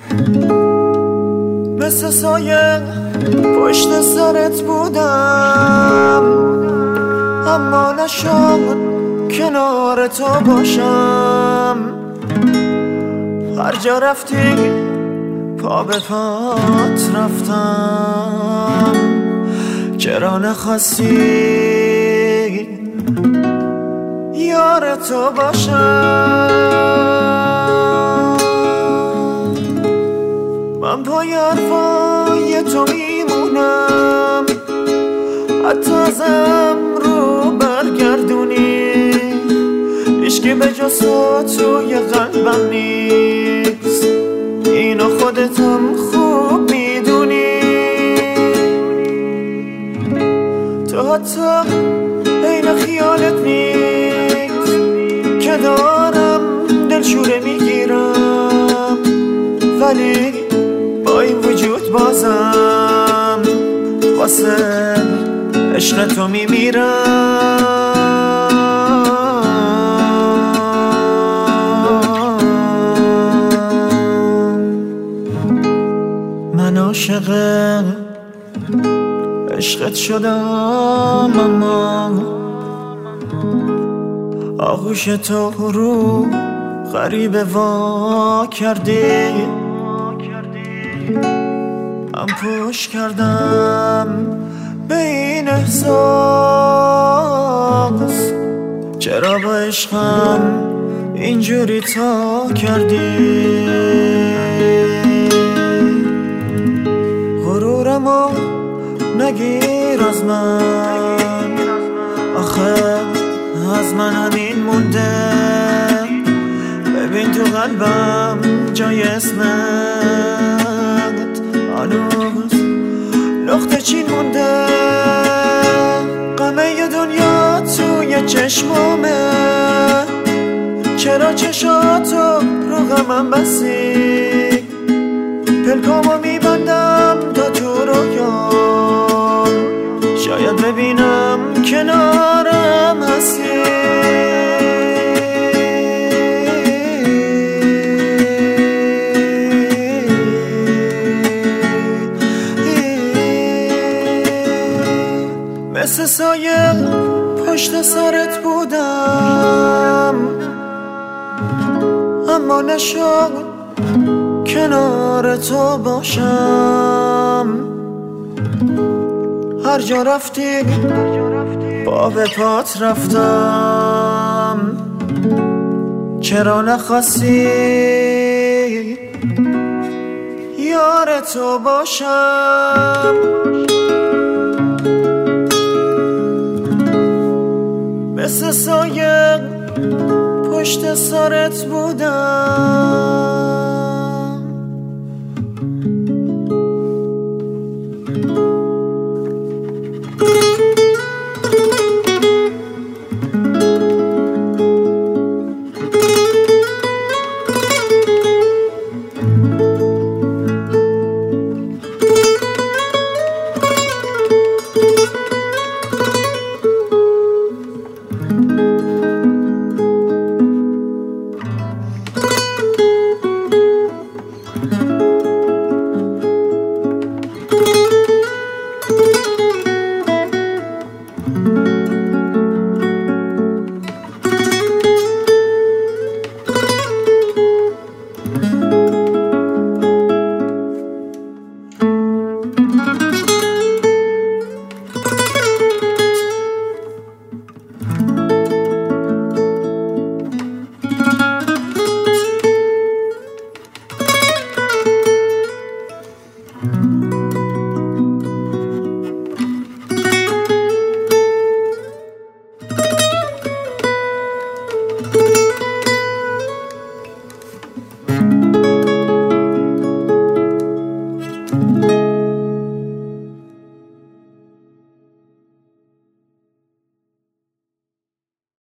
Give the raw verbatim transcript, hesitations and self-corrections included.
مثل سایه پشت سرت بودم، اما نشد کنار تو باشم. هر جا رفتی پا به پات رفتم، چرا نخواستی یار تو باشم؟ من پای حرفای تو میمونم، حتی ازم رو برگردونی. عشقی به جز تو توی قلبم نیست، اینو خودتم خوب میدونی. تو حتی بین خیالت نیست که دارم دلشوره میگیرم، ولی با این وجود بازم واسه عشق تو میمیرم. من عاشق عشقت شدم، اما آغوش تو رو غریبه وا کردی. من پشت کردم به این احساس، چرا با عشقم اینجوری تا کردی؟ غرورمو نگیر از من، آخه از من همین مونده. ببین تو قلبم جای اسمت هنوز لخت چین مونده. غمه دنیا توی چشمامه، چرا چشاتو رو غمم بسی؟ پلکامو میبندم تا تو رویام، شاید ببینم کنارم هستی. مثل سایه پشت سرت بودم، اما نشد کنار تو باشم. هر جا رفتی پا به پات رفتم، چرا نخواستی یار تو باشم؟ مثل سایه پشت سرت بودم.